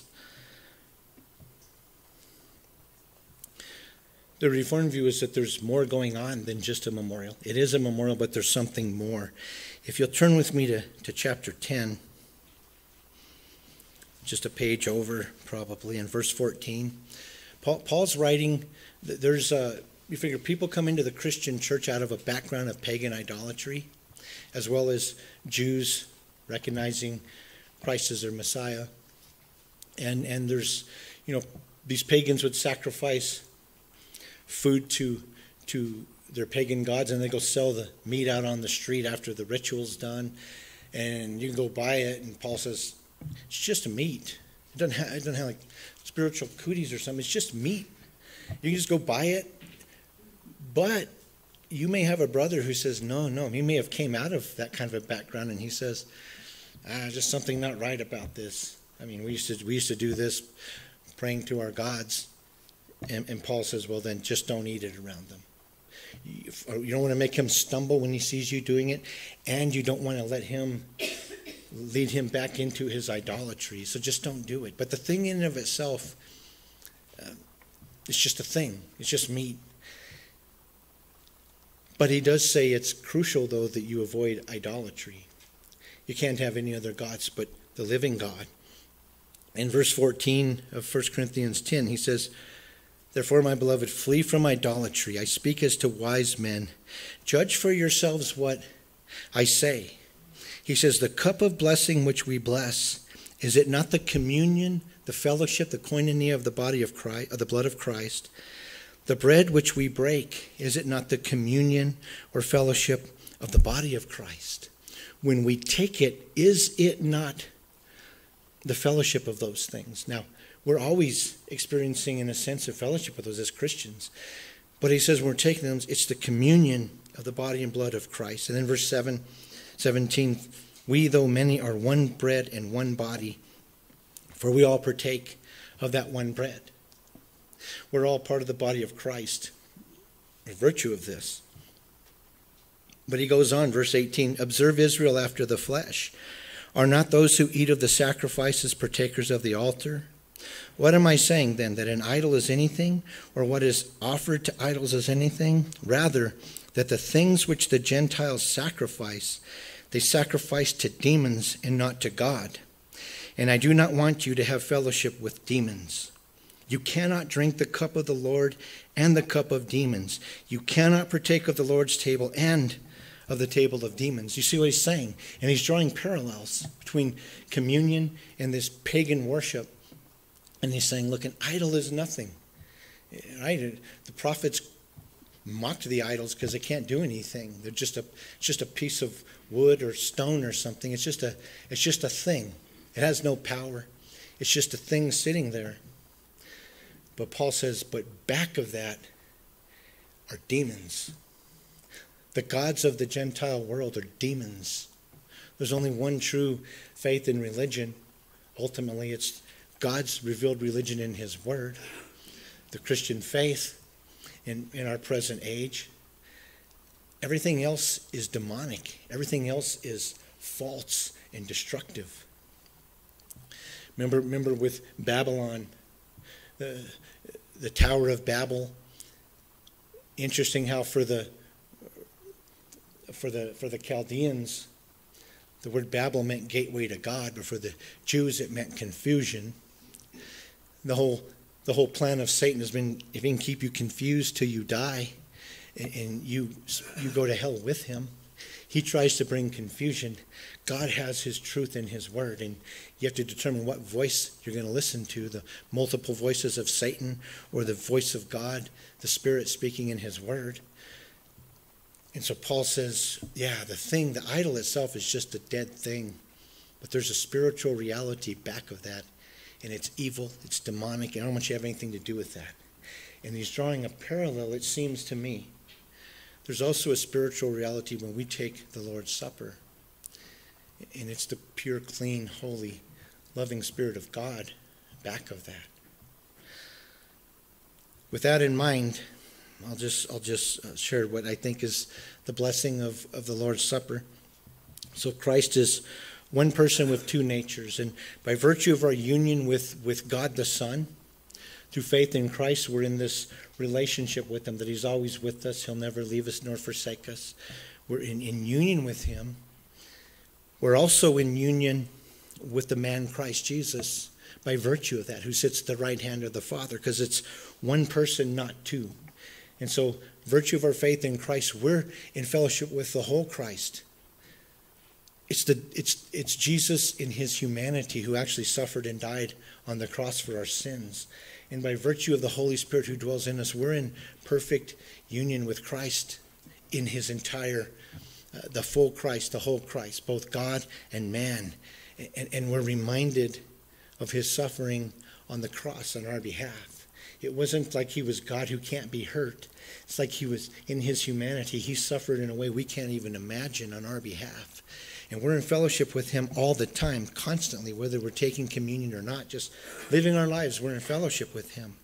The Reformed view is that there's more going on than just a memorial. It is a memorial, but there's something more. If you'll turn with me to chapter 10, just a page over probably, in verse 14. Paul's writing, you figure people come into the Christian church out of a background of pagan idolatry, as well as Jews recognizing Christ as their Messiah. And there's, these pagans would sacrifice food to their pagan gods, and they go sell the meat out on the street after the ritual's done. And you can go buy it, and Paul says, it's just a meat. It doesn't have like spiritual cooties or something. It's just meat. You can just go buy it. But you may have a brother who says, no. He may have came out of that kind of a background, and he says, just something not right about this. I mean, we used to do this, praying to our gods. And Paul says, well, then just don't eat it around them. You don't want to make him stumble when he sees you doing it, and you don't want to lead him back into his idolatry. So just don't do it. But the thing in and of itself, it's just a thing. It's just meat. But he does say it's crucial, though, that you avoid idolatry. You can't have any other gods but the living God. In verse 14 of 1 Corinthians 10, he says, therefore, my beloved, flee from idolatry. I speak as to wise men. Judge for yourselves what I say. He says, the cup of blessing which we bless, is it not the communion, the fellowship, the koinonia of the body of Christ, of the blood of Christ? The bread which we break, is it not the communion or fellowship of the body of Christ? When we take it, is it not the fellowship of those things? Now, we're always experiencing, in a sense, of fellowship with those as Christians. But he says when we're taking them, it's the communion of the body and blood of Christ. And then verse 17, we, though many, are one bread and one body, for we all partake of that one bread. We're all part of the body of Christ, by virtue of this. But he goes on, verse 18, observe Israel after the flesh. Are not those who eat of the sacrifices partakers of the altar? What am I saying then? That an idol is anything, or what is offered to idols is anything? Rather, that the things which the Gentiles sacrifice, they sacrifice to demons and not to God. And I do not want you to have fellowship with demons. You cannot drink the cup of the Lord and the cup of demons. You cannot partake of the Lord's table and of the table of demons. You see what he's saying? And he's drawing parallels between communion and this pagan worship. And he's saying, look, an idol is nothing. Right? The prophets mocked the idols because they can't do anything. They're just a piece of wood or stone or something. It's just a thing. It has no power. It's just a thing sitting there. But Paul says, but back of that are demons. The gods of the Gentile world are demons. There's only one true faith in religion. Ultimately, it's God's revealed religion in his word, the Christian faith. in our present age. Everything else is demonic. Everything else is false and destructive. Remember with Babylon, the Tower of Babel. Interesting how for the Chaldeans, the word Babel meant gateway to God, but for the Jews it meant confusion. The whole plan of Satan has been, if he can keep you confused till you die, and you go to hell with him. He tries to bring confusion. God has his truth in his word, and you have to determine what voice you're going to listen to, the multiple voices of Satan or the voice of God, the Spirit speaking in his word. And so Paul says, the idol itself is just a dead thing, but there's a spiritual reality back of that, and it's evil, it's demonic, and I don't want you to have anything to do with that. And he's drawing a parallel, it seems to me. There's also a spiritual reality when we take the Lord's Supper. And it's the pure, clean, holy, loving Spirit of God back of that. With that in mind, I'll just share what I think is the blessing of the Lord's Supper. So Christ is one person with two natures. And by virtue of our union with God the Son, through faith in Christ, we're in this relationship with him, that he's always with us. He'll never leave us nor forsake us. We're in union with him. We're also in union with the man Christ Jesus by virtue of that, who sits at the right hand of the Father, because it's one person, not two. And so, virtue of our faith in Christ, we're in fellowship with the whole Christ. It's Jesus in his humanity who actually suffered and died on the cross for our sins. And by virtue of the Holy Spirit who dwells in us, we're in perfect union with Christ in his entire, the full Christ, the whole Christ, both God and man. And we're reminded of his suffering on the cross on our behalf. It wasn't like he was God who can't be hurt. It's like he was in his humanity. He suffered in a way we can't even imagine on our behalf. And we're in fellowship with him all the time, constantly, whether we're taking communion or not, just living our lives, we're in fellowship with him.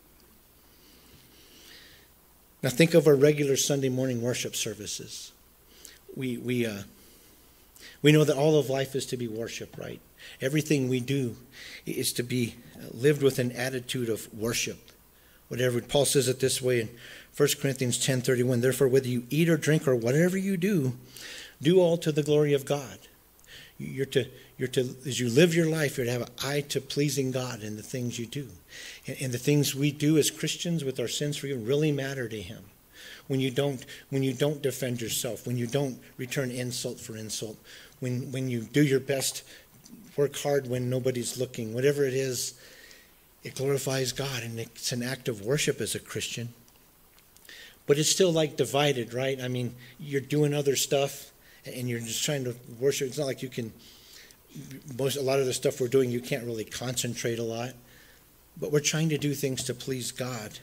Now think of our regular Sunday morning worship services. We know that all of life is to be worship, right? Everything we do is to be lived with an attitude of worship. Whatever, Paul says it this way in 1 Corinthians 10:31, therefore whether you eat or drink or whatever you do all to the glory of God. You're to, as you live your life, you're to have an eye to pleasing God in the things you do. And the things we do as Christians with our sins forgiven really matter to him. When you don't defend yourself, when you don't return insult for insult, when you do your best, work hard when nobody's looking, whatever it is, it glorifies God, and it's an act of worship as a Christian. But it's still like divided, right? I mean, you're doing other stuff, and you're just trying to worship. It's not like you can, a lot of the stuff we're doing, you can't really concentrate a lot. But we're trying to do things to please God.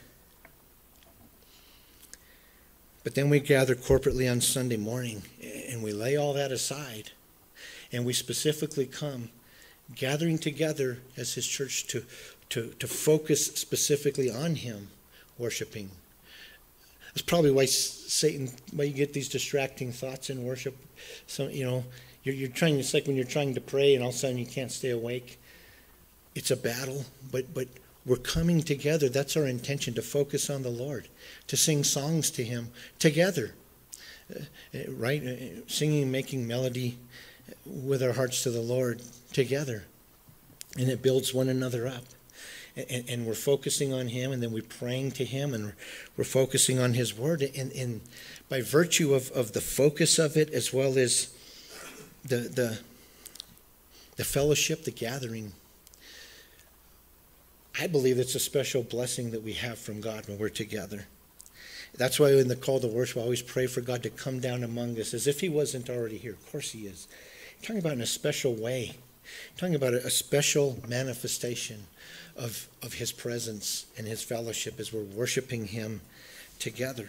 But then we gather corporately on Sunday morning, and we lay all that aside. And we specifically come, gathering together as his church to focus specifically on him, worshiping. That's probably why you get these distracting thoughts in worship. So, you're trying, it's like when you're trying to pray and all of a sudden you can't stay awake. It's a battle, but we're coming together. That's our intention, to focus on the Lord, to sing songs to him together, right? Singing, making melody with our hearts to the Lord together. And it builds one another up. And we're focusing on him, and then we're praying to him, and we're focusing on his word. And by virtue of the focus of it, as well as the fellowship, the gathering, I believe it's a special blessing that we have from God when we're together. That's why in the call to worship, I always pray for God to come down among us, as if he wasn't already here. Of course he is. I'm talking about in a special way. I'm talking about a special manifestation of his presence and his fellowship as we're worshiping him together.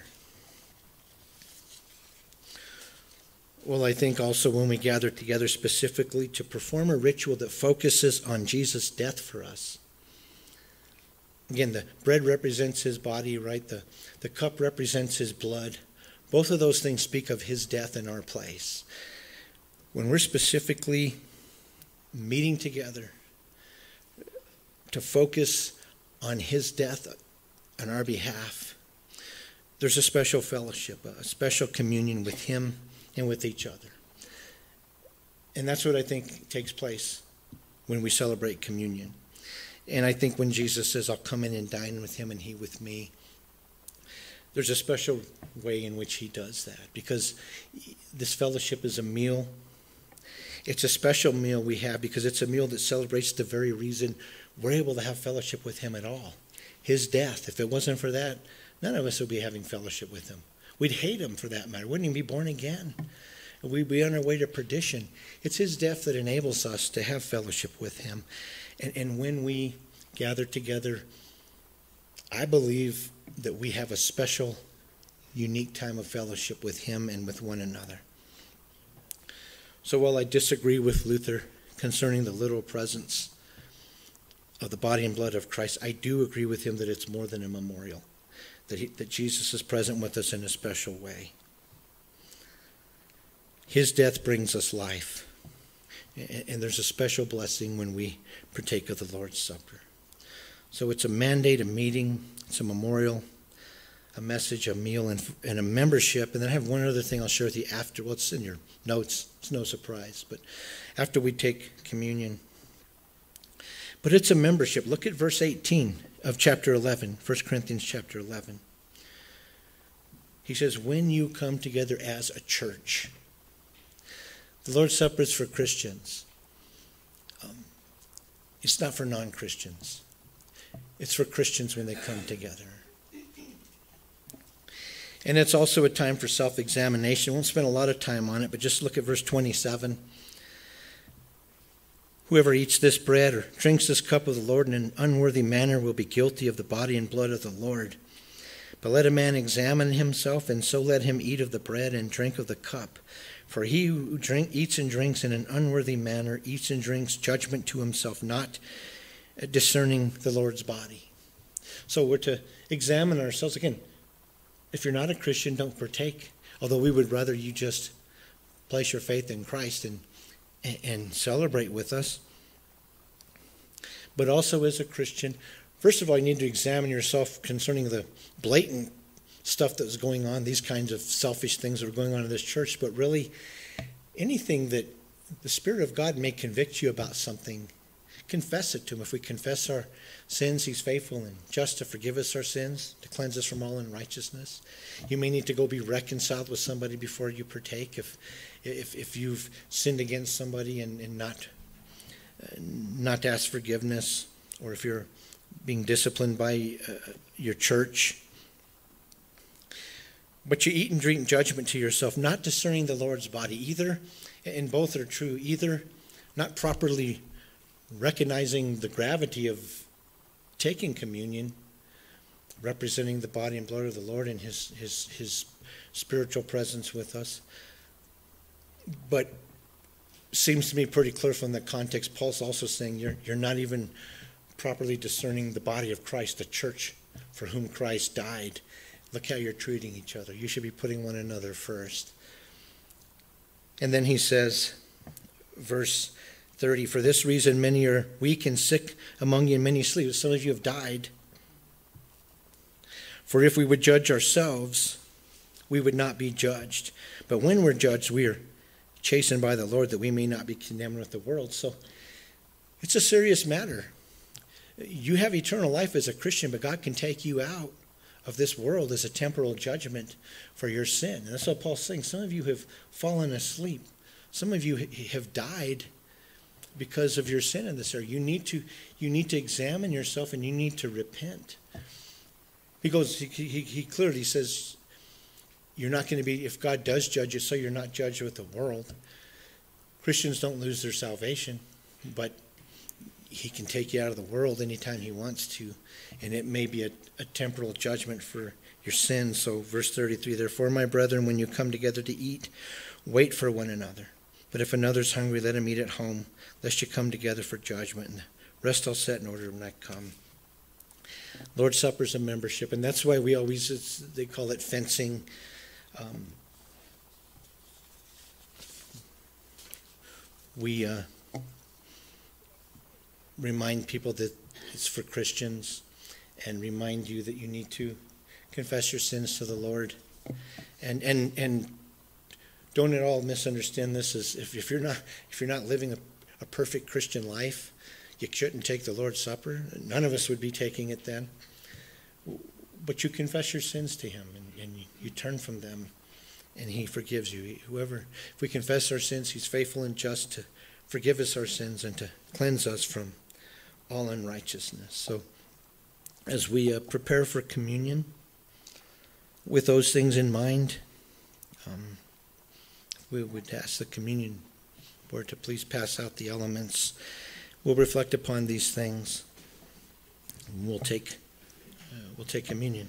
Well, I think also when we gather together specifically to perform a ritual that focuses on Jesus' death for us. Again, the bread represents his body, right? The cup represents his blood. Both of those things speak of his death in our place. When we're specifically meeting together to focus on his death on our behalf, there's a special fellowship, a special communion with him and with each other. And that's what I think takes place when we celebrate communion. And I think when Jesus says, I'll come in and dine with him and he with me, there's a special way in which he does that, because this fellowship is a meal. It's a special meal we have because it's a meal that celebrates the very reason we're able to have fellowship with him at all. His death. If it wasn't for that, none of us would be having fellowship with him. We'd hate him for that matter. Wouldn't even be born again. We'd be on our way to perdition. It's his death that enables us to have fellowship with him. And when we gather together, I believe that we have a special, unique time of fellowship with him and with one another. So while I disagree with Luther concerning the literal presence of the body and blood of Christ, I do agree with him that it's more than a memorial, that Jesus is present with us in a special way. His death brings us life, and there's a special blessing when we partake of the Lord's Supper. So it's a mandate, a meeting, it's a memorial, a message, a meal, and a membership. And then I have one other thing I'll share with you after. Well, it's in your notes. It's no surprise. But after we take communion. But it's a membership. Look at verse 18 of chapter 11, 1 Corinthians chapter 11. He says, when you come together as a church. The Lord's Supper is for Christians. It's not for non-Christians. It's for Christians when they come together. And it's also a time for self-examination. We won't spend a lot of time on it, but just look at verse 27. Whoever eats this bread or drinks this cup of the Lord in an unworthy manner will be guilty of the body and blood of the Lord. But let a man examine himself, and so let him eat of the bread and drink of the cup. For he who eats and drinks in an unworthy manner eats and drinks judgment to himself, not discerning the Lord's body. So we're to examine ourselves. Again, if you're not a Christian, don't partake. Although we would rather you just place your faith in Christ and celebrate with us. But also as a Christian, first of all, you need to examine yourself concerning the blatant stuff that's going on, these kinds of selfish things that are going on in this church. But really, anything that the Spirit of God may convict you about something, confess it to him. If we confess our sins, he's faithful and just to forgive us our sins, to cleanse us from all unrighteousness. You may need to go be reconciled with somebody before you partake. If you've sinned against somebody and not to ask forgiveness, or if you're being disciplined by your church. But you eat and drink judgment to yourself, not discerning the Lord's body either, and both are true, either not properly recognizing the gravity of taking communion, representing the body and blood of the Lord and his spiritual presence with us. But seems to me pretty clear from the context, Paul's also saying you're not even properly discerning the body of Christ, the church for whom Christ died. Look how you're treating each other. You should be putting one another first. And then he says, verse 30, for this reason many are weak and sick among you, and many sleep. Some of you have died. For if we would judge ourselves, we would not be judged. But when we're judged, we are chastened by the Lord, that we may not be condemned with the world. So it's a serious matter. You have eternal life as a Christian, but God can take you out of this world as a temporal judgment for your sin. And that's what Paul's saying. Some of you have fallen asleep. Some of you have died because of your sin in this area. You need to examine yourself, and you need to repent. Because he clearly says you're not going to be, if God does judge you, so you're not judged with the world. Christians don't lose their salvation, but he can take you out of the world anytime he wants to, and it may be a temporal judgment for your sins. So verse 33, therefore, my brethren, when you come together to eat, wait for one another. But if another's hungry, let him eat at home, lest you come together for judgment. And the rest I'll set in order when I come. Lord's Supper is a membership, and that's why we always, they call it fencing. We remind people that it's for Christians, and remind you that you need to confess your sins to the Lord. And don't at all misunderstand this as if you're not living a perfect Christian life, you shouldn't take the Lord's Supper. None of us would be taking it then. But you confess your sins to him, and you turn from them, and he forgives you. If we confess our sins, he's faithful and just to forgive us our sins and to cleanse us from all unrighteousness. So as we prepare for communion, with those things in mind, we would ask the communion board to please pass out the elements. We'll reflect upon these things, and we'll take communion.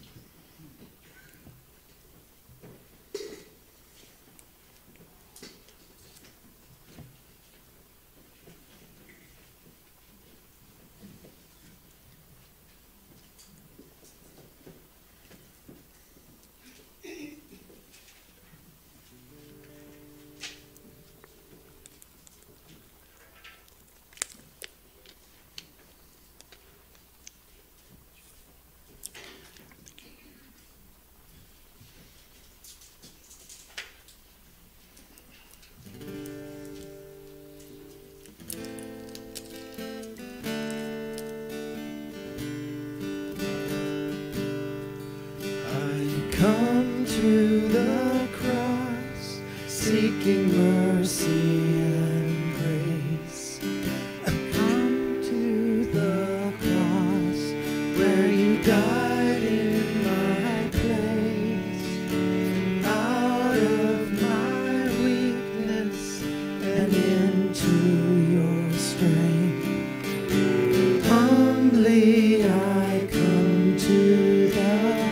Come to the cross, seeking mercy and grace. Come to the cross, where you died in my place. Out of my weakness and into your strength, humbly I come to the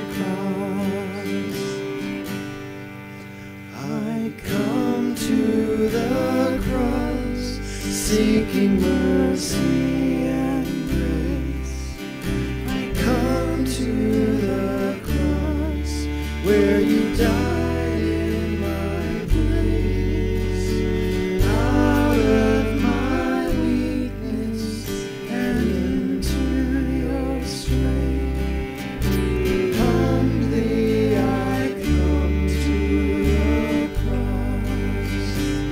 seeking mercy and grace. I come to the cross where you died in my place. Out of my weakness and into your strength, humbly I come to the cross.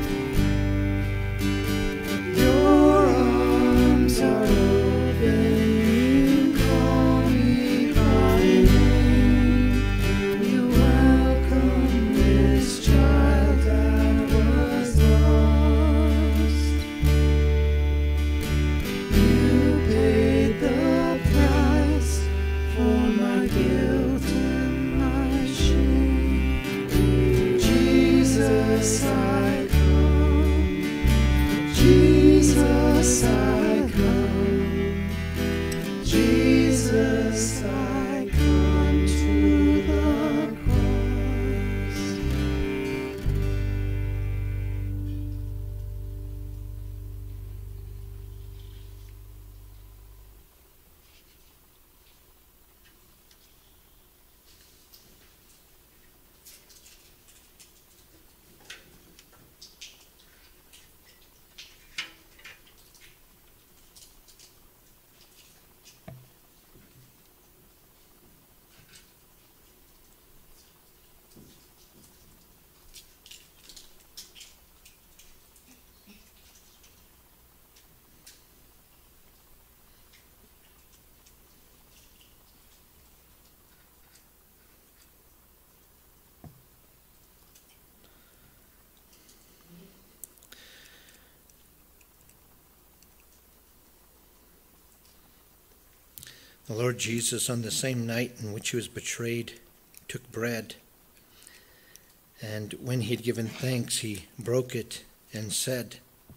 Your arms are open, you call me by name. You welcome this child that was lost. You paid the price for my guilt and my shame. Jesus, I come. Jesus, I come. Jesus, I come to the cross. The Lord Jesus, on the same night in which he was betrayed, took bread. And when he had given thanks, he broke it and said,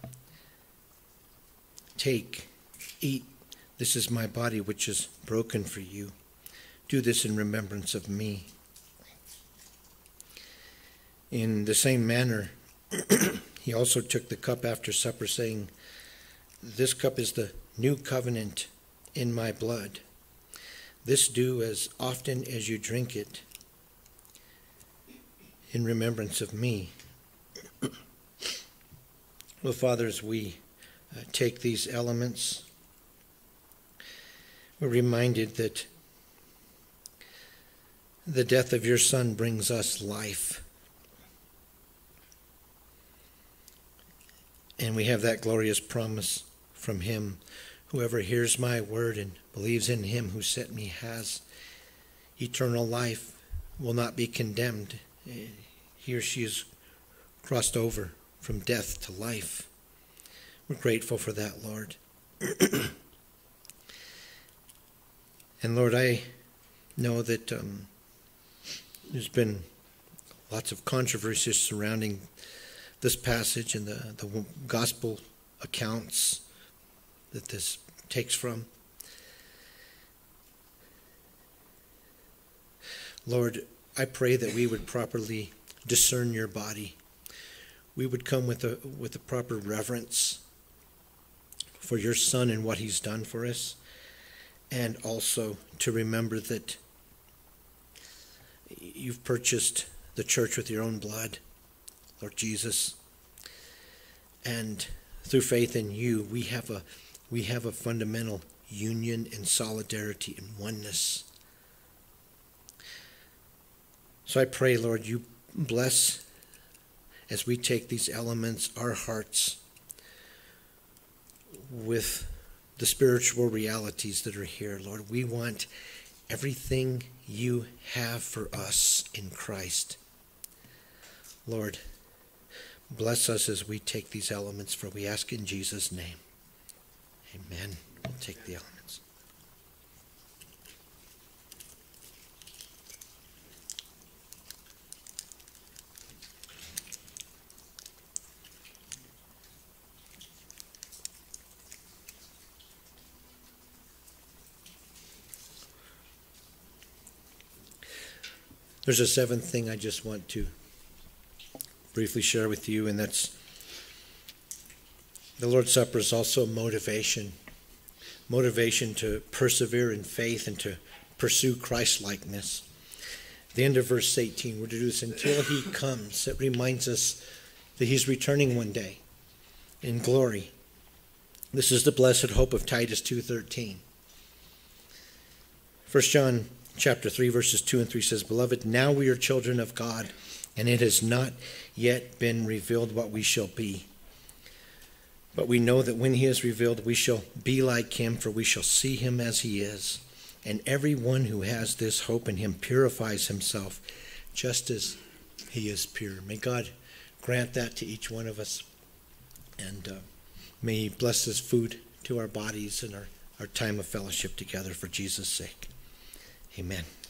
"Take, eat, this is my body which is broken for you. Do this in remembrance of me." In the same manner, he also took the cup after supper, saying, "This cup is the new covenant in my blood. This do as often as you drink it in remembrance of me. Well, Father, as we take these elements, we're reminded that the death of your Son brings us life. And we have that glorious promise from him. Whoever hears my word and believes in him who sent me has eternal life, will not be condemned. He or she is crossed over from death to life. We're grateful for that, Lord. And Lord, I know that there's been lots of controversies surrounding this passage and the gospel accounts that this takes from. Lord, I pray that we would properly discern your body. We would come with a proper reverence for your Son and what he's done for us, and also to remember that you've purchased the church with your own blood, Lord Jesus. And through faith in you, we have a fundamental union and solidarity and oneness. So I pray, Lord, you bless, as we take these elements, our hearts with the spiritual realities that are here. Lord, we want everything you have for us in Christ. Lord, bless us as we take these elements, for we ask in Jesus' name. Amen. We'll take the elements. There's a seventh thing I just want to briefly share with you, and that's the Lord's Supper is also motivation to persevere in faith and to pursue Christ-likeness. The end of verse 18, we're to do this until he comes. It reminds us that he's returning one day in glory. This is the blessed hope of Titus 2:13. 1 John chapter 3, verses 2 and 3 says, Beloved, now we are children of God, and it has not yet been revealed what we shall be. But we know that when he is revealed, we shall be like him, for we shall see him as he is. And everyone who has this hope in him purifies himself, just as he is pure. May God grant that to each one of us. And may he bless this food to our bodies and our time of fellowship together for Jesus' sake. Amen.